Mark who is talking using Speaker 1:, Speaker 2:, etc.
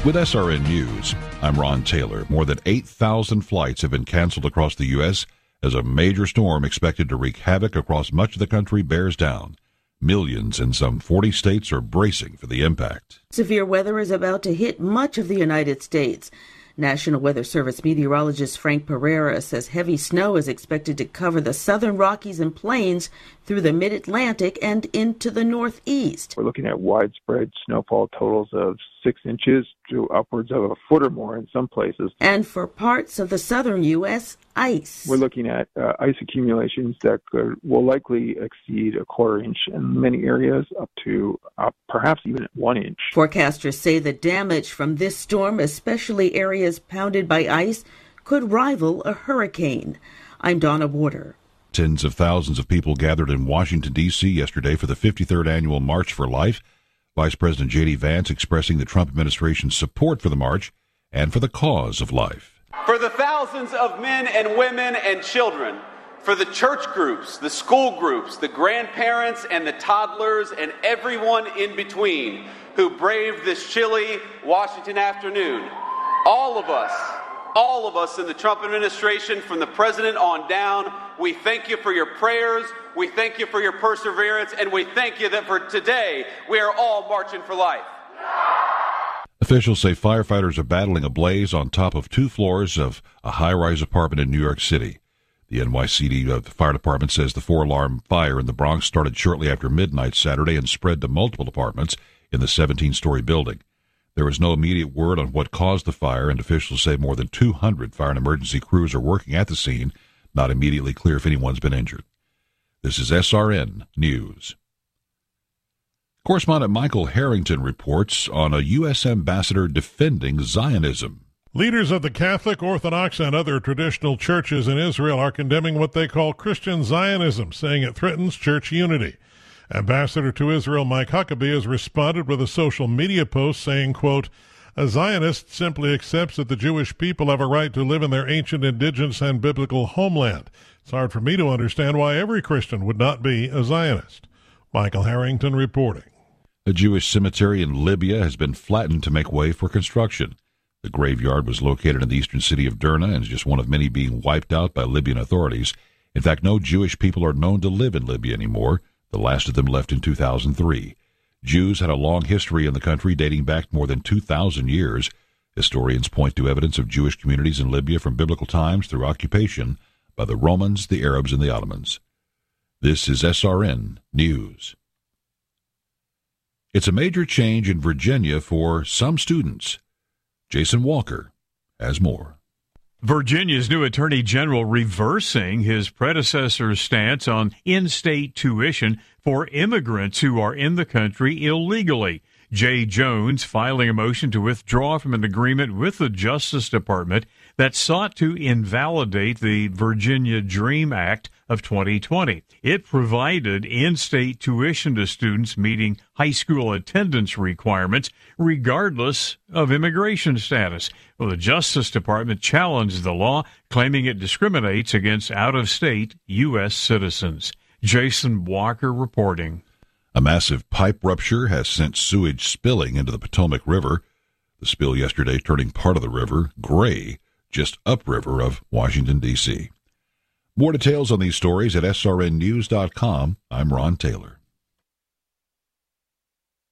Speaker 1: With SRN News, I'm Ron Taylor. More than 8,000 flights have been canceled across the U.S. as a major storm expected to wreak havoc across much of the country bears down. Millions in some 40 states are bracing for the impact.
Speaker 2: Severe weather is about to hit much of the United States. National Weather Service meteorologist Frank Pereira says heavy snow is expected to cover the southern Rockies and Plains through the mid-Atlantic and into the Northeast.
Speaker 3: We're looking at widespread snowfall totals of 6 inches to upwards of a foot or more in some places.
Speaker 2: And for parts of the southern U.S., ice.
Speaker 3: We're looking at ice accumulations that will likely exceed a quarter inch in many areas, up to perhaps even 1 inch.
Speaker 2: Forecasters say the damage from this storm, especially areas pounded by ice, could rival a hurricane. I'm Donna Warder.
Speaker 1: Tens of thousands of people gathered in Washington, D.C. yesterday for the 53rd annual March for Life. Vice President J.D. Vance expressing the Trump administration's support for the march and for the cause of life.
Speaker 4: For the thousands of men and women and children, for the church groups, the school groups, the grandparents and the toddlers and everyone in between who braved this chilly Washington afternoon, all of us in the Trump administration, from the president on down, we thank you for your prayers, we thank you for your perseverance, and we thank you that for today we are all marching for life.
Speaker 1: Officials say firefighters are battling a blaze on top of 2 floors of a high-rise apartment in New York City. The NYCD Fire Department says the 4-alarm fire in the Bronx started shortly after midnight Saturday and spread to multiple apartments in the 17-story building. There is no immediate word on what caused the fire, and officials say more than 200 fire and emergency crews are working at the scene. Not immediately clear if anyone's been injured. This is SRN News. Correspondent Michael Harrington reports on a U.S. ambassador defending Zionism.
Speaker 5: Leaders of the Catholic, Orthodox, and other traditional churches in Israel are condemning what they call Christian Zionism, saying it threatens church unity. Ambassador to Israel Mike Huckabee has responded with a social media post saying, quote, "A Zionist simply accepts that the Jewish people have a right to live in their ancient, indigenous, and biblical homeland. It's hard for me to understand why every Christian would not be a Zionist." Michael Harrington reporting.
Speaker 1: A Jewish cemetery in Libya has been flattened to make way for construction. The graveyard was located in the eastern city of Derna and is just one of many being wiped out by Libyan authorities. In fact, no Jewish people are known to live in Libya anymore. The last of them left in 2003. Jews had a long history in the country dating back more than 2,000 years. Historians point to evidence of Jewish communities in Libya from biblical times through occupation by the Romans, the Arabs, and the Ottomans. This is SRN News. It's a major change in Virginia for some students. Jason Walker has more.
Speaker 6: Virginia's new Attorney General reversing his predecessor's stance on in-state tuition for immigrants who are in the country illegally. Jay Jones filing a motion to withdraw from an agreement with the Justice Department that sought to invalidate the Virginia DREAM Act of 2020. It provided in-state tuition to students meeting high school attendance requirements regardless of immigration status. Well, the Justice Department challenged the law, claiming it discriminates against out-of-state U.S. citizens. Jason Walker reporting.
Speaker 1: A massive pipe rupture has sent sewage spilling into the Potomac River. The spill yesterday turning part of the river gray just upriver of Washington, D.C. More details on these stories at srnnews.com. I'm Ron Taylor.